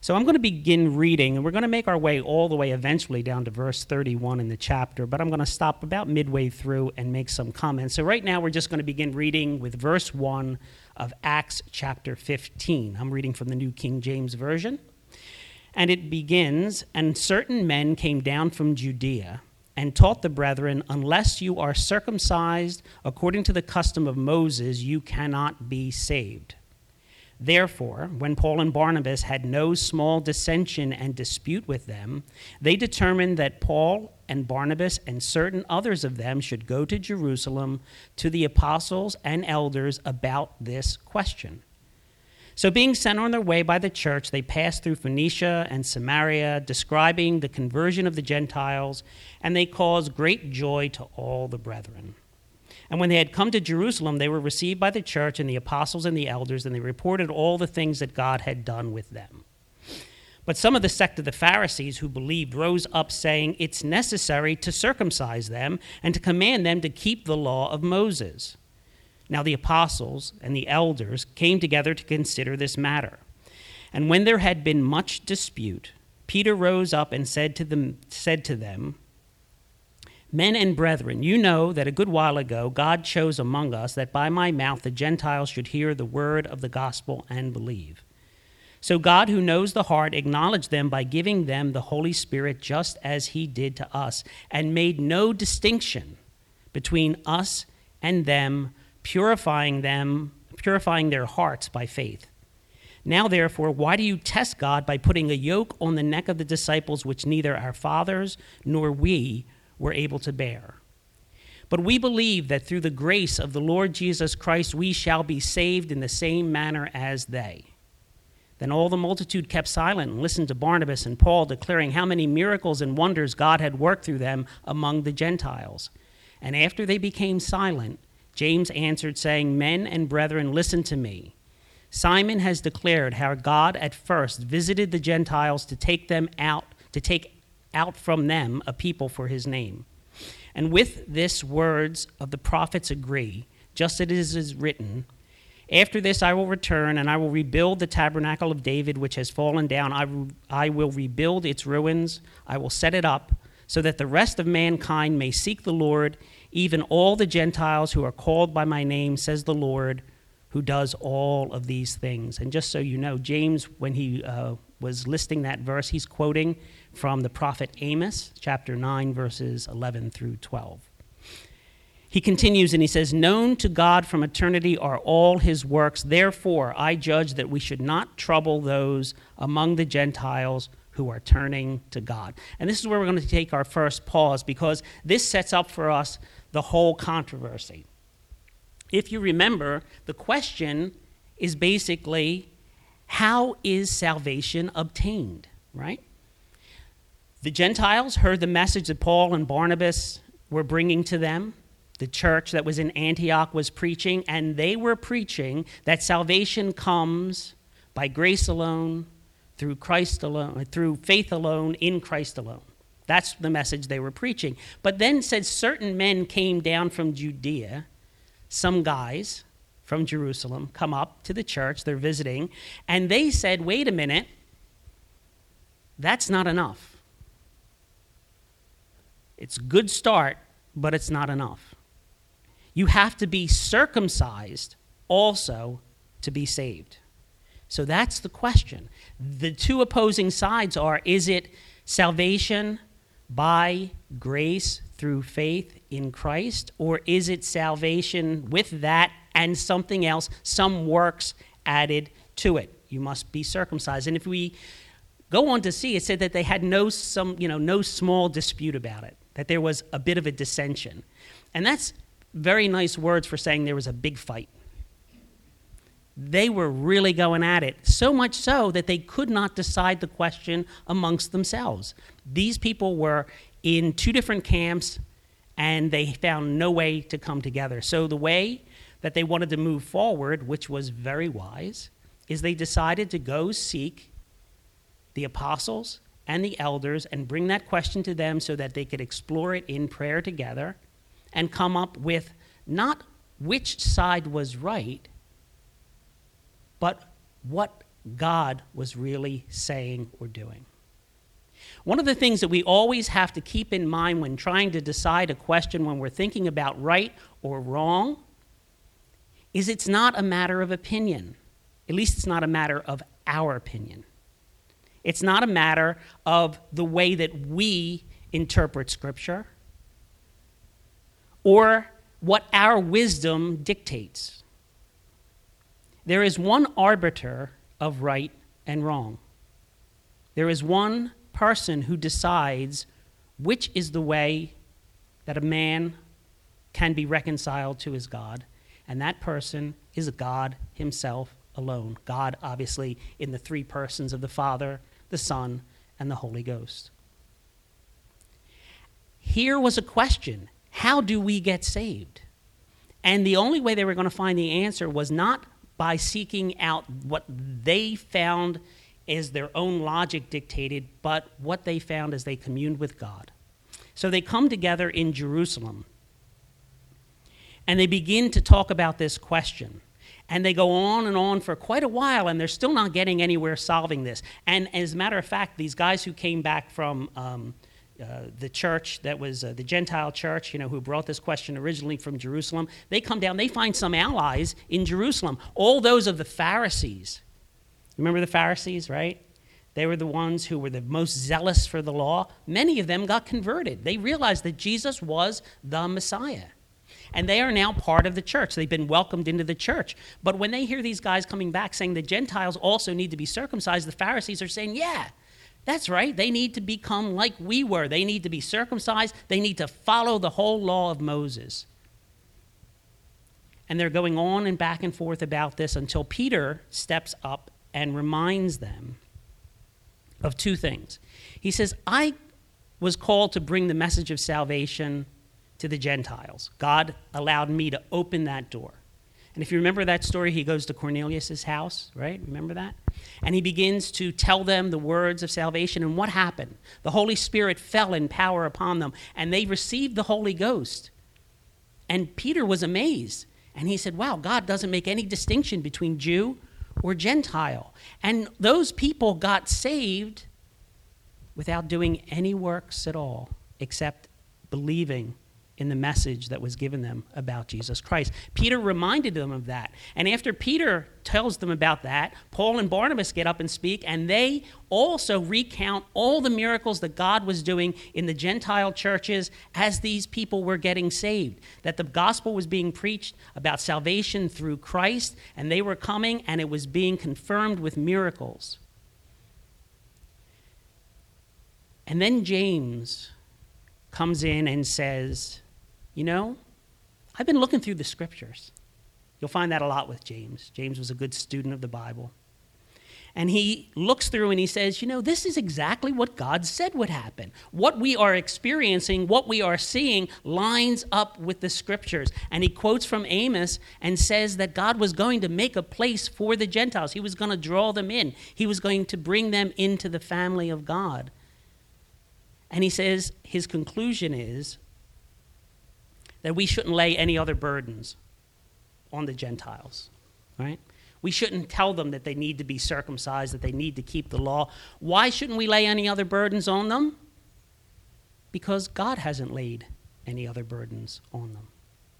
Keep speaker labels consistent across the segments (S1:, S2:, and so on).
S1: So I'm going to begin reading, and we're going to make our way all the way eventually down to verse 31 in the chapter, but I'm going to stop about midway through and make some comments. So right now we're just going to begin reading with verse 1 of Acts chapter 15. I'm reading from the New King James Version. And it begins, "And certain men came down from Judea and taught the brethren, unless you are circumcised according to the custom of Moses, you cannot be saved. Therefore, when Paul and Barnabas had no small dissension and dispute with them, they determined that Paul and Barnabas and certain others of them should go to Jerusalem to the apostles and elders about this question. So being sent on their way by the church, they passed through Phoenicia and Samaria, describing the conversion of the Gentiles, and they caused great joy to all the brethren. And when they had come to Jerusalem, they were received by the church and the apostles and the elders, and they reported all the things that God had done with them. But some of the sect of the Pharisees who believed rose up, saying, 'It's necessary to circumcise them and to command them to keep the law of Moses.' Now the apostles and the elders came together to consider this matter. And when there had been much dispute, Peter rose up and said to them, 'Men and brethren, you know that a good while ago God chose among us that by my mouth the Gentiles should hear the word of the gospel and believe. So God, who knows the heart, acknowledged them by giving them the Holy Spirit just as he did to us, and made no distinction between us and them, purifying their hearts by faith. Now, therefore, why do you test God by putting a yoke on the neck of the disciples which neither our fathers nor we were able to bear? But we believe that through the grace of the Lord Jesus Christ we shall be saved in the same manner as they.' Then all the multitude kept silent and listened to Barnabas and Paul, declaring how many miracles and wonders God had worked through them among the Gentiles. And after they became silent, James answered, saying, 'Men and brethren, listen to me. Simon has declared how God at first visited the Gentiles to take out from them a people for his name. And with this words of the prophets agree, just as it is written, after this I will return, and I will rebuild the tabernacle of David, which has fallen down. I will rebuild its ruins. I will set it up, so that the rest of mankind may seek the Lord, even all the Gentiles who are called by my name, says the Lord, who does all of these things.'" And just so you know, James, when he was listing that verse, he's quoting from the prophet Amos, chapter 9, verses 11 through 12. He continues and he says, "Known to God from eternity are all his works. Therefore, I judge that we should not trouble those among the Gentiles who are turning to God." And this is where we're going to take our first pause, because this sets up for us the whole controversy. If you remember, the question is basically, how is salvation obtained, right? The Gentiles heard the message that Paul and Barnabas were bringing to them. The church that was in Antioch was preaching, and they were preaching that salvation comes by grace alone, through Christ alone, through faith alone, in Christ alone. That's the message they were preaching. But then said certain men came down from Judea, some guys from Jerusalem come up to the church, they're visiting, and they said, wait a minute, that's not enough. It's a good start, but it's not enough. You have to be circumcised also to be saved. So that's the question. The two opposing sides are, is it salvation by grace through faith in Christ, or is it salvation with that and something else, some works added to it? You must be circumcised. And if we go on to see, it said that they had no small dispute about it, that there was a bit of a dissension. And that's very nice words for saying there was a big fight. They were really going at it, so much so that they could not decide the question amongst themselves. These people were in two different camps, and they found no way to come together. So the way that they wanted to move forward, which was very wise, is they decided to go seek the apostles and the elders and bring that question to them so that they could explore it in prayer together and come up with not which side was right, but what God was really saying or doing. One of the things that we always have to keep in mind when trying to decide a question, when we're thinking about right or wrong, is it's not a matter of opinion. At least it's not a matter of our opinion. It's not a matter of the way that we interpret Scripture or what our wisdom dictates. There is one arbiter of right and wrong. There is one person who decides which is the way that a man can be reconciled to his God, and that person is God himself alone. God, obviously, in the three persons of the Father, the Son, and the Holy Ghost. Here was a question: how do we get saved? And the only way they were going to find the answer was not by seeking out what they found as their own logic dictated, but what they found as they communed with God. So they come together in Jerusalem, and they begin to talk about this question. And they go on and on for quite a while, and they're still not getting anywhere solving this. And as a matter of fact, these guys who came back from the church that was the Gentile church, who brought this question originally from Jerusalem, they come down, they find some allies in Jerusalem, all those of the Pharisees. Remember the Pharisees, right? They were the ones who were the most zealous for the law. Many of them got converted. They realized that Jesus was the Messiah. And they are now part of the church. They've been welcomed into the church. But when they hear these guys coming back saying the Gentiles also need to be circumcised, the Pharisees are saying, yeah, that's right. They need to become like we were. They need to be circumcised. They need to follow the whole law of Moses. And they're going on and back and forth about this until Peter steps up and reminds them of two things. He says, I was called to bring the message of salvation to the Gentiles. God allowed me to open that door. And if you remember that story, he goes to Cornelius' house, right? Remember that? And he begins to tell them the words of salvation. And what happened? The Holy Spirit fell in power upon them, and they received the Holy Ghost. And Peter was amazed. And he said, wow, God doesn't make any distinction between Jew or Gentile. And those people got saved without doing any works at all, except believing in the message that was given them about Jesus Christ. Peter reminded them of that. And after Peter tells them about that, Paul and Barnabas get up and speak, and they also recount all the miracles that God was doing in the Gentile churches as these people were getting saved, that the gospel was being preached about salvation through Christ, and they were coming, and it was being confirmed with miracles. And then James comes in and says, I've been looking through the scriptures. You'll find that a lot with James. James was a good student of the Bible. And he looks through and he says, this is exactly what God said would happen. What we are experiencing, what we are seeing lines up with the scriptures. And he quotes from Amos and says that God was going to make a place for the Gentiles. He was going to draw them in. He was going to bring them into the family of God. And he says his conclusion is that we shouldn't lay any other burdens on the Gentiles, right? We shouldn't tell them that they need to be circumcised, that they need to keep the law. Why shouldn't we lay any other burdens on them? Because God hasn't laid any other burdens on them.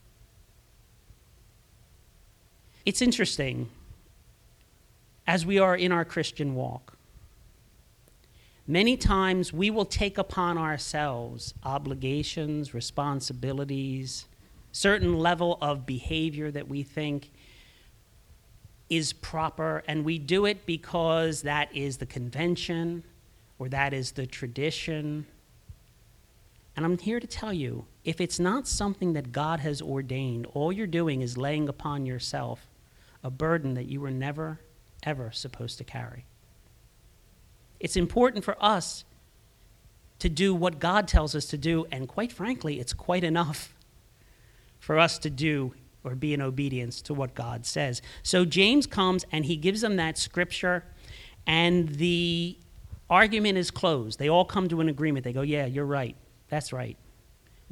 S1: It's interesting, as we are in our Christian walk, many times we will take upon ourselves obligations, responsibilities, certain level of behavior that we think is proper, and we do it because that is the convention or that is the tradition. And I'm here to tell you, if it's not something that God has ordained, all you're doing is laying upon yourself a burden that you were never, ever supposed to carry. It's important for us to do what God tells us to do, and quite frankly, it's quite enough for us to do or be in obedience to what God says. So James comes and he gives them that scripture, and the argument is closed. They all come to an agreement. They go, yeah, you're right. That's right.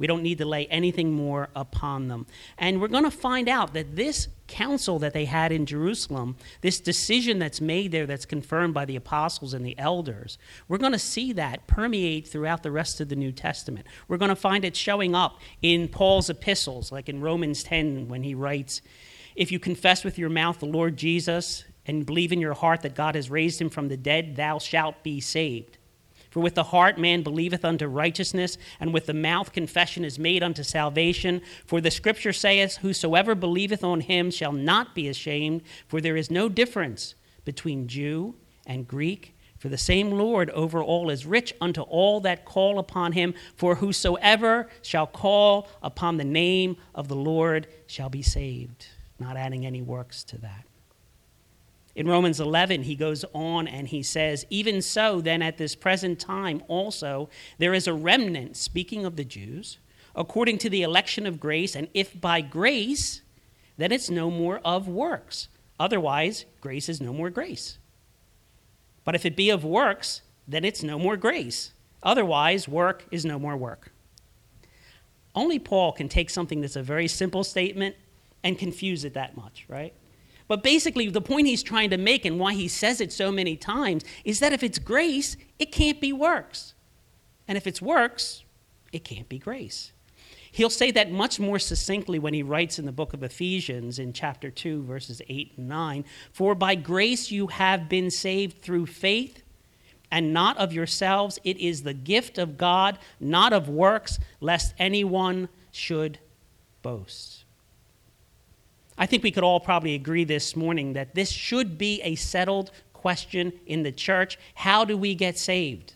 S1: We don't need to lay anything more upon them. And we're going to find out that this council that they had in Jerusalem, this decision that's made there that's confirmed by the apostles and the elders, we're going to see that permeate throughout the rest of the New Testament. We're going to find it showing up in Paul's epistles, like in Romans 10 when he writes, "If you confess with your mouth the Lord Jesus and believe in your heart that God has raised him from the dead, thou shalt be saved. For with the heart man believeth unto righteousness, and with the mouth confession is made unto salvation. For the scripture saith, whosoever believeth on him shall not be ashamed, for there is no difference between Jew and Greek. For the same Lord over all is rich unto all that call upon him. For whosoever shall call upon the name of the Lord shall be saved." Not adding any works to that. In Romans 11, he goes on and he says, "Even so, then at this present time also, there is a remnant," speaking of the Jews, "according to the election of grace, and if by grace, then it's no more of works. Otherwise, grace is no more grace. But if it be of works, then it's no more grace. Otherwise, work is no more work." Only Paul can take something that's a very simple statement and confuse it that much, right? But basically, the point he's trying to make and why he says it so many times is that if it's grace, it can't be works. And if it's works, it can't be grace. He'll say that much more succinctly when he writes in the book of Ephesians in chapter 2, verses 8 and 9, "For by grace you have been saved through faith, and not of yourselves. It is the gift of God, not of works, lest anyone should boast." I think we could all probably agree this morning that this should be a settled question in the church. How do we get saved?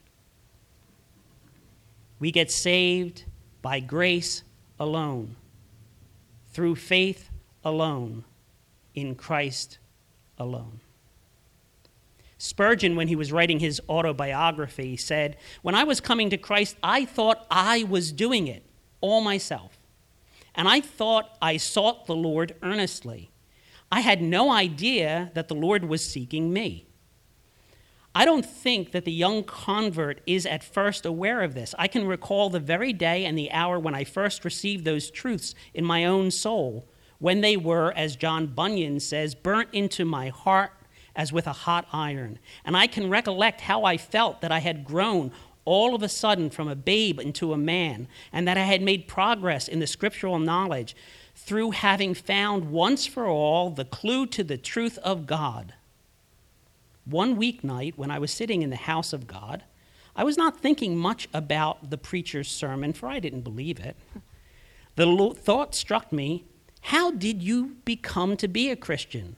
S1: We get saved by grace alone, through faith alone, in Christ alone. Spurgeon, when he was writing his autobiography, said, "When I was coming to Christ, I thought I was doing it all myself. And I thought I sought the Lord earnestly. I had no idea that the Lord was seeking me." I don't think that the young convert is at first aware of this. I can recall the very day and the hour when I first received those truths in my own soul, when they were, as John Bunyan says, burnt into my heart as with a hot iron. And I can recollect how I felt that I had grown all of a sudden from a babe into a man, and that I had made progress in the scriptural knowledge through having found once for all the clue to the truth of God. One weeknight, when I was sitting in the house of God, I was not thinking much about the preacher's sermon, for I didn't believe it. The thought struck me, how did you become to be a Christian?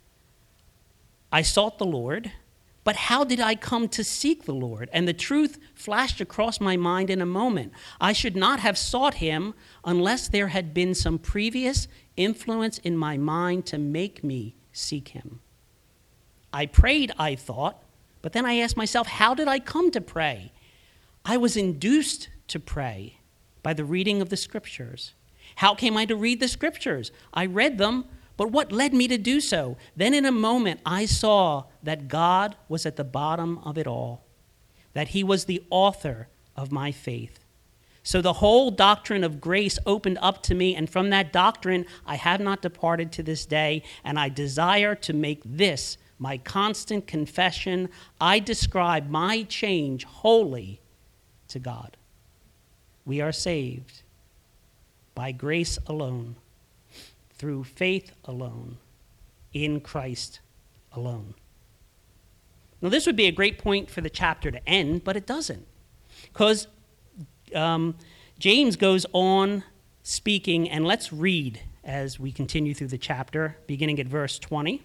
S1: I sought the Lord, but how did I come to seek the Lord? And the truth flashed across my mind in a moment. I should not have sought him unless there had been some previous influence in my mind to make me seek him. I prayed, I thought, but then I asked myself, how did I come to pray? I was induced to pray by the reading of the scriptures. How came I to read the scriptures? I read them, but what led me to do so? Then in a moment, I saw that God was at the bottom of it all, that he was the author of my faith. So the whole doctrine of grace opened up to me, and from that doctrine, I have not departed to this day, and I desire to make this my constant confession. I describe my change wholly to God. We are saved by grace alone, through faith alone, in Christ alone. Now, this would be a great point for the chapter to end, but it doesn't. Because James goes on speaking, and let's read as we continue through the chapter, beginning at verse 20.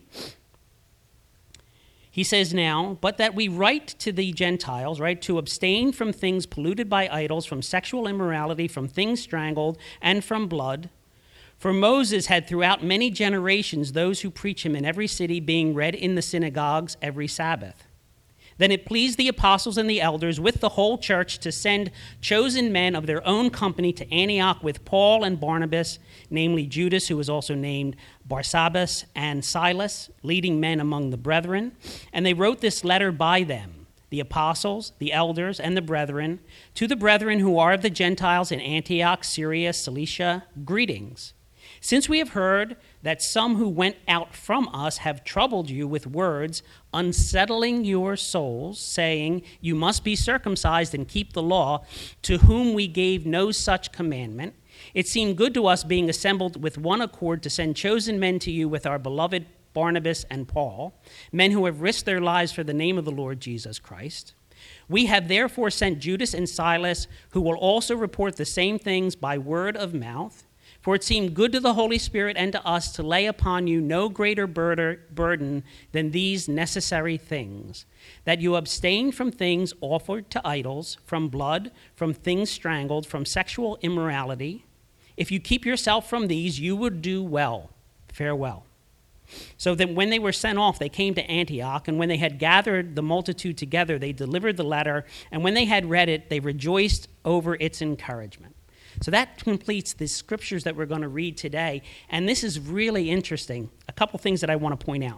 S1: He says now, "But that we write to the Gentiles," right, "to abstain from things polluted by idols, from sexual immorality, from things strangled, and from blood. For Moses had throughout many generations those who preach him in every city, being read in the synagogues every Sabbath. Then it pleased the apostles and the elders with the whole church to send chosen men of their own company to Antioch with Paul and Barnabas, namely Judas, who was also named Barsabbas, and Silas, leading men among the brethren. And they wrote this letter by them. the apostles, the elders, and the brethren, to the brethren who are of the Gentiles in Antioch, Syria, Cilicia, greetings. Since we have heard that some who went out from us have troubled you with words, unsettling your souls, saying, you must be circumcised and keep the law, to whom we gave no such commandment, it seemed good to us, being assembled with one accord, to send chosen men to you with our beloved Barnabas and Paul, men who have risked their lives for the name of the Lord Jesus Christ. We have therefore sent Judas and Silas, who will also report the same things by word of mouth. For it seemed good to the Holy Spirit and to us to lay upon you no greater burden than these necessary things, that you abstain from things offered to idols, from blood, from things strangled, from sexual immorality. If you keep yourself from these, you would do well. Farewell. So that when they were sent off, they came to Antioch, and when they had gathered the multitude together, they delivered the letter, and when they had read it, they rejoiced over its encouragement. So that completes the scriptures that we're going to read today, and this is really interesting. A couple things that I want to point out.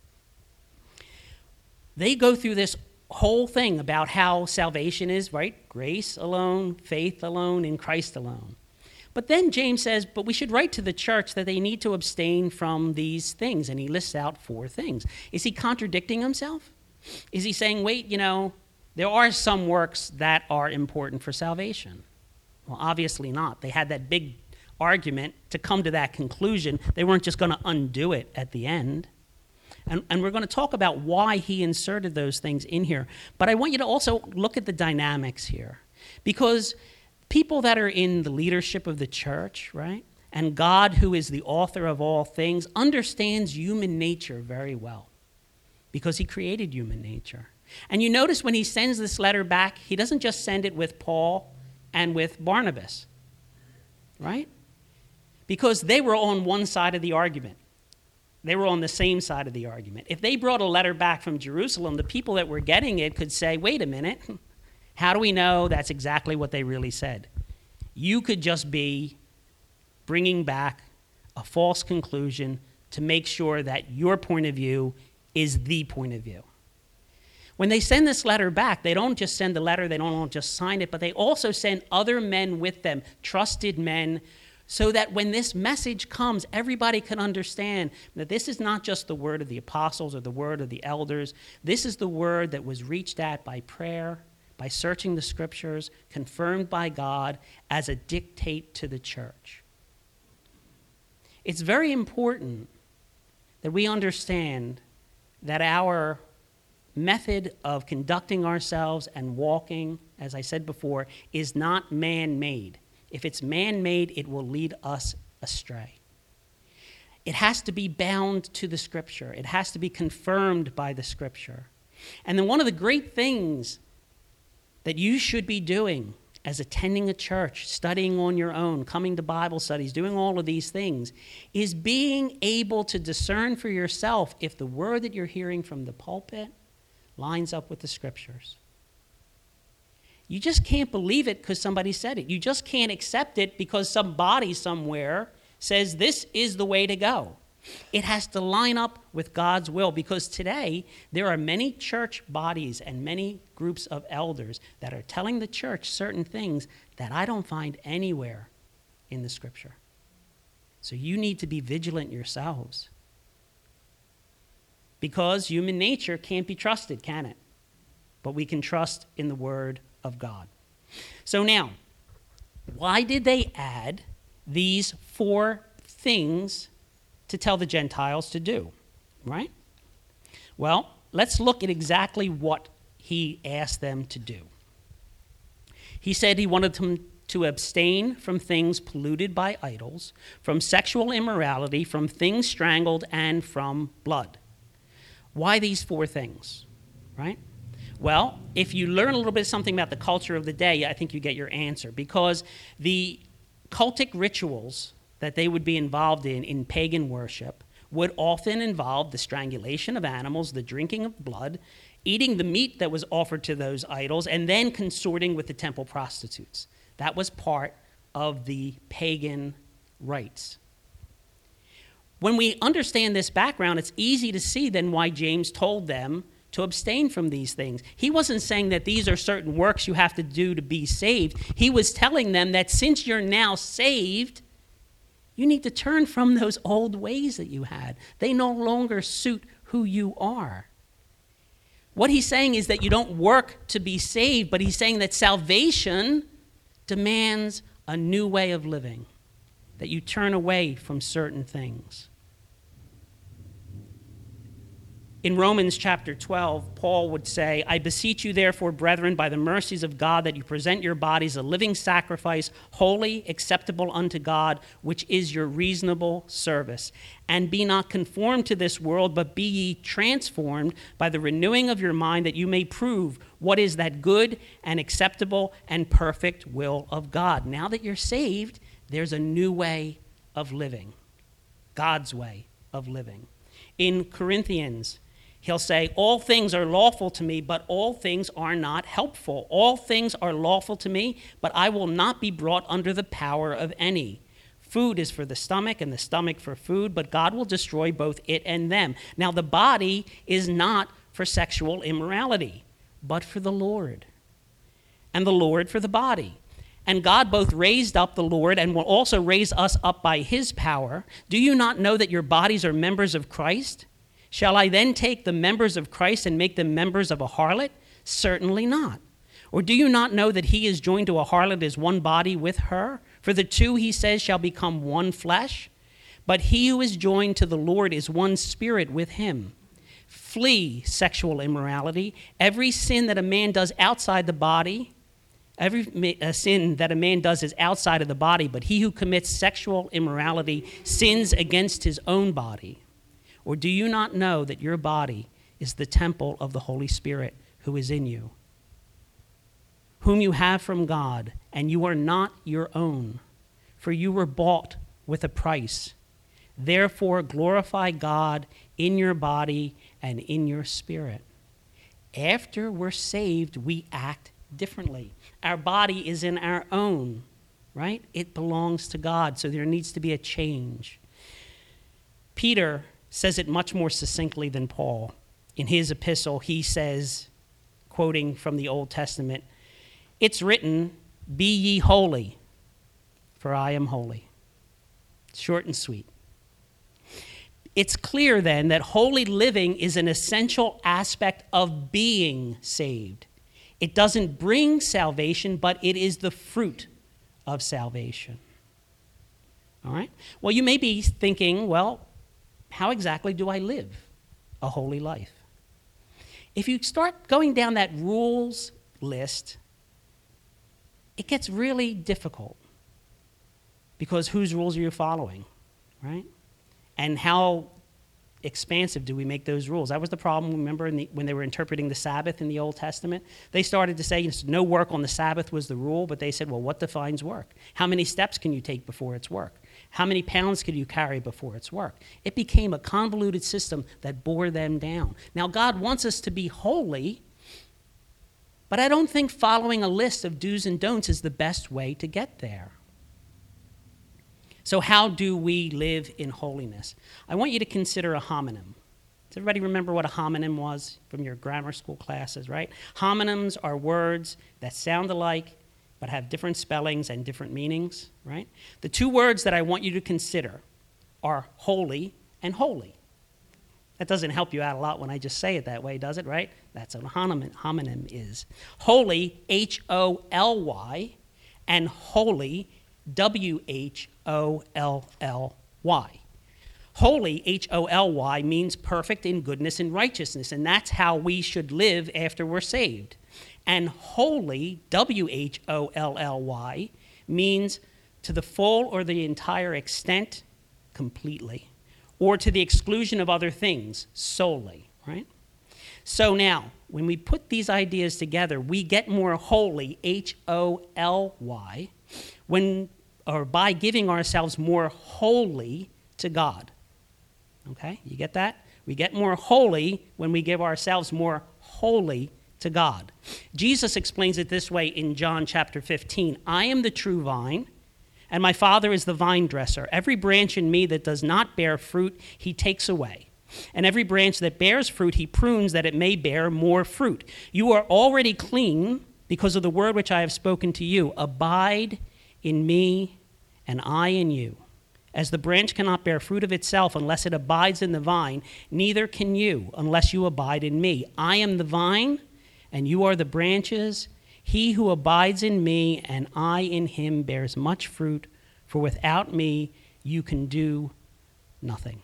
S1: They go through this whole thing about how salvation is, right? Grace alone, faith alone, in Christ alone. But then James says, but we should write to the church that they need to abstain from these things, and he lists out 4 things. Is he contradicting himself? Is he saying, wait, there are some works that are important for salvation? Well, obviously not. They had that big argument to come to that conclusion. They weren't just going to undo it at the end. And we're going to talk about why he inserted those things in here. But I want you to also look at the dynamics here. Because people that are in the leadership of the church, right, and God, who is the author of all things, understands human nature very well. Because he created human nature. And you notice when he sends this letter back, he doesn't just send it with Paul and with Barnabas, right? Because they were on one side of the argument. They were on the same side of the argument. If they brought a letter back from Jerusalem, the people that were getting it could say, wait a minute, how do we know that's exactly what they really said? You could just be bringing back a false conclusion to make sure that your point of view is the point of view. When they send this letter back, they don't just send the letter, they don't just sign it, but they also send other men with them, trusted men, so that when this message comes, everybody can understand that this is not just the word of the apostles or the word of the elders. This is the word that was reached at by prayer, by searching the scriptures, confirmed by God as a dictate to the church. It's very important that we understand that our method of conducting ourselves and walking, as I said before, is not man-made. If it's man-made, it will lead us astray. It has to be bound to the Scripture. It has to be confirmed by the Scripture. And then one of the great things that you should be doing as attending a church, studying on your own, coming to Bible studies, doing all of these things, is being able to discern for yourself if the word that you're hearing from the pulpit lines up with the scriptures. You just can't believe it because somebody said it. You just can't accept it because somebody somewhere says this is the way to go. It has to line up with God's will, because today there are many church bodies and many groups of elders that are telling the church certain things that I don't find anywhere in the scripture. So you need to be vigilant yourselves. Because human nature can't be trusted, can it? But we can trust in the word of God. So now, why did they add these 4 things to tell the Gentiles to do, right? Well, let's look at exactly what he asked them to do. He said he wanted them to abstain from things polluted by idols, from sexual immorality, from things strangled, and from blood. Why these 4 things, right? Well, if you learn a little bit something about the culture of the day, I think you get your answer. Because the cultic rituals that they would be involved in pagan worship would often involve the strangulation of animals, the drinking of blood, eating the meat that was offered to those idols, and then consorting with the temple prostitutes. That was part of the pagan rites. When we understand this background, it's easy to see then why James told them to abstain from these things. He wasn't saying that these are certain works you have to do to be saved. He was telling them that since you're now saved, you need to turn from those old ways that you had. They no longer suit who you are. What he's saying is that you don't work to be saved, but he's saying that salvation demands a new way of living, that you turn away from certain things. In Romans chapter 12, Paul would say, I beseech you therefore, brethren, by the mercies of God, that you present your bodies a living sacrifice, holy, acceptable unto God, which is your reasonable service. And be not conformed to this world, but be ye transformed by the renewing of your mind, that you may prove what is that good and acceptable and perfect will of God. Now that you're saved, there's a new way of living, God's way of living. In Corinthians, he'll say, all things are lawful to me, but all things are not helpful. All things are lawful to me, but I will not be brought under the power of any. Food is for the stomach, and the stomach for food, but God will destroy both it and them. Now, the body is not for sexual immorality, but for the Lord, and the Lord for the body. And God both raised up the Lord and will also raise us up by his power. Do you not know that your bodies are members of Christ? Shall I then take the members of Christ and make them members of a harlot? Certainly not. Or do you not know that he is joined to a harlot as one body with her? For the two, he says, shall become one flesh. But he who is joined to the Lord is one spirit with him. Flee sexual immorality. Every sin that a man does outside the body, every sin that a man does is outside of the body, but he who commits sexual immorality sins against his own body. Or do you not know that your body is the temple of the Holy Spirit who is in you, whom you have from God, and you are not your own, for you were bought with a price. Therefore glorify God in your body and in your spirit. After we're saved, we act differently. Our body is in our own, right? It belongs to God, so there needs to be a change. Peter says it much more succinctly than Paul. In his epistle, he says, quoting from the Old Testament, it's written, be ye holy, for I am holy. Short and sweet. It's clear then that holy living is an essential aspect of being saved. It doesn't bring salvation, but it is the fruit of salvation. All right? Well, you may be thinking, well, how exactly do I live a holy life? If you start going down that rules list, it gets really difficult, because whose rules are you following, right? And how expansive do we make those rules? That was the problem, remember, when they were interpreting the Sabbath in the Old Testament. They started to say no work on the Sabbath was the rule, but they said, well, what defines work? How many steps can you take before it's work? How many pounds can you carry before it's work? It became a convoluted system that bore them down. Now, God wants us to be holy, but I don't think following a list of do's and don'ts is the best way to get there. So how do we live in holiness? I want you to consider a homonym. Does everybody remember what a homonym was from your grammar school classes, right? Homonyms are words that sound alike but have different spellings and different meanings, right? The two words that I want you to consider are holy and holy. That doesn't help you out a lot when I just say it that way, does it, right? That's what a homonym is. Holy, H-O-L-Y, and holy, W-H-O-L-L-Y. Holy, H-O-L-Y, means perfect in goodness and righteousness, and that's how we should live after we're saved. And holy, W-H-O-L-L-Y, means to the full or the entire extent, completely, or to the exclusion of other things, solely, right? So now, when we put these ideas together, we get more holy, H-O-L-Y, by giving ourselves more wholly to God. Okay, you get that? We get more holy when we give ourselves more wholly to God. Jesus explains it this way in John chapter 15. I am the true vine, and my Father is the vine dresser. Every branch in me that does not bear fruit, he takes away. And every branch that bears fruit, he prunes that it may bear more fruit. You are already clean because of the word which I have spoken to you. Abide in me, and I in you. As the branch cannot bear fruit of itself unless it abides in the vine, neither can you unless you abide in me. I am the vine, and you are the branches. He who abides in me, and I in him, bears much fruit, for without me you can do nothing.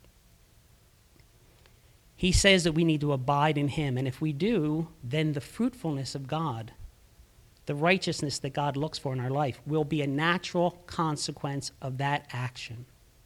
S1: He says that we need to abide in him, and if we do, then the fruitfulness of God, the righteousness that God looks for in our life, will be a natural consequence of that action.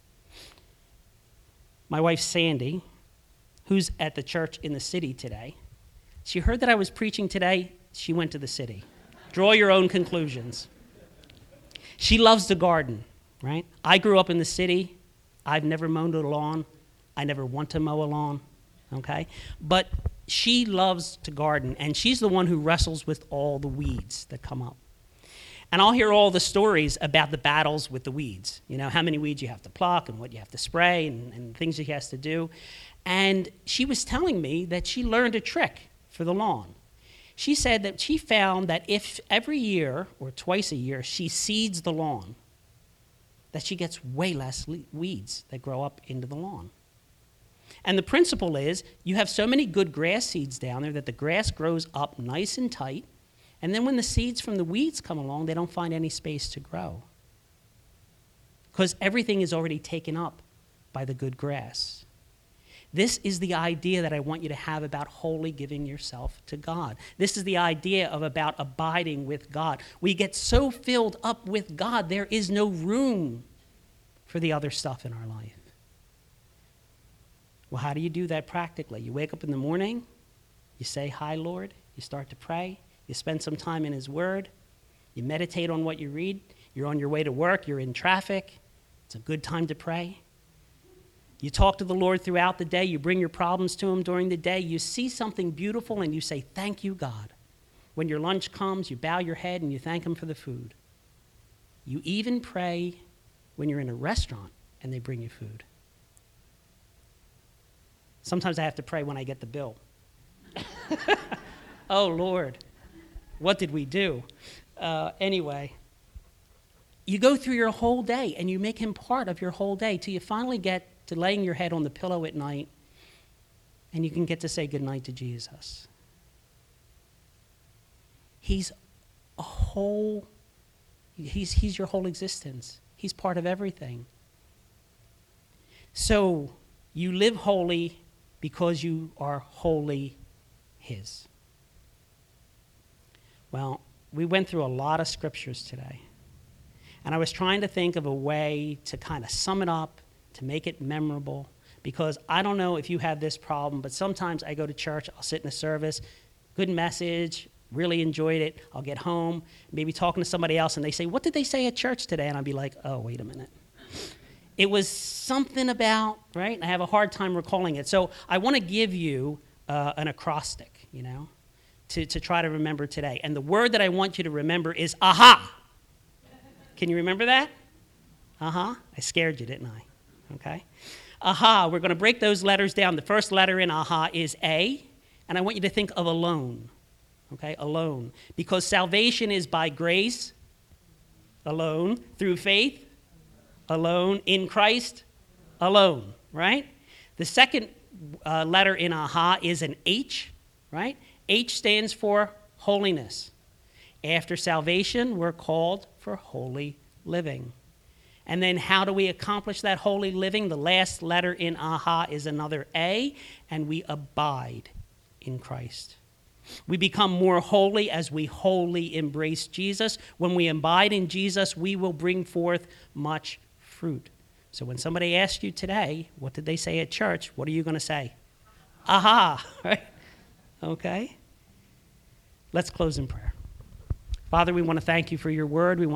S1: My wife, Sandy, who's at the church in the city today, she heard that I was preaching today. She went to the city. Draw your own conclusions. She loves to garden, right? I grew up in the city. I've never mowed a lawn. I never want to mow a lawn, okay? But she loves to garden, and she's the one who wrestles with all the weeds that come up. And I'll hear all the stories about the battles with the weeds, you know, how many weeds you have to pluck and what you have to spray and things she has to do. And she was telling me that she learned a trick for the lawn. She said that she found that if every year or twice a year she seeds the lawn, that she gets way less weeds that grow up into the lawn. And the principle is you have so many good grass seeds down there that the grass grows up nice and tight, and then when the seeds from the weeds come along, they don't find any space to grow because everything is already taken up by the good grass. This is the idea that I want you to have about wholly giving yourself to God. This is the idea of about abiding with God. We get so filled up with God, there is no room for the other stuff in our life. Well, how do you do that practically? You wake up in the morning, you say, "Hi, Lord," you start to pray, you spend some time in his word, you meditate on what you read, you're on your way to work, you're in traffic, it's a good time to pray. You talk to the Lord throughout the day. You bring your problems to him during the day. You see something beautiful and you say, "Thank you, God." When your lunch comes, you bow your head and you thank him for the food. You even pray when you're in a restaurant and they bring you food. Sometimes I have to pray when I get the bill. Oh, Lord, what did we do? Anyway, you go through your whole day and you make him part of your whole day till you finally get to laying your head on the pillow at night, and you can get to say goodnight to Jesus. He's your whole existence. He's part of everything. So you live holy because you are wholly his. Well, we went through a lot of scriptures today, and I was trying to think of a way to kind of sum it up, to make it memorable, because I don't know if you have this problem, but sometimes I go to church, I'll sit in a service, good message, really enjoyed it, I'll get home, maybe talking to somebody else, and they say, "What did they say at church today?" And I'll be like, "Oh, wait a minute. It was something about," right? And I have a hard time recalling it. So I want to give you an acrostic, you know, to try to remember today. And the word that I want you to remember is aha. Can you remember that? Aha. I scared you, didn't I? Okay. Aha, we're going to break those letters down. The first letter in aha is A, and I want you to think of alone. Okay, alone. Because salvation is by grace, alone. Through faith, alone. In Christ, alone. Right? The second letter in aha is an H, right? H stands for holiness. After salvation, we're called for holy living. And then how do we accomplish that holy living? The last letter in aha is another A, and we abide in Christ. We become more holy as we wholly embrace Jesus. When we abide in Jesus, we will bring forth much fruit. So when somebody asks you today, what did they say at church? What are you going to say? Aha, right? Okay? Let's close in prayer. Father, we want to thank you for your word. We want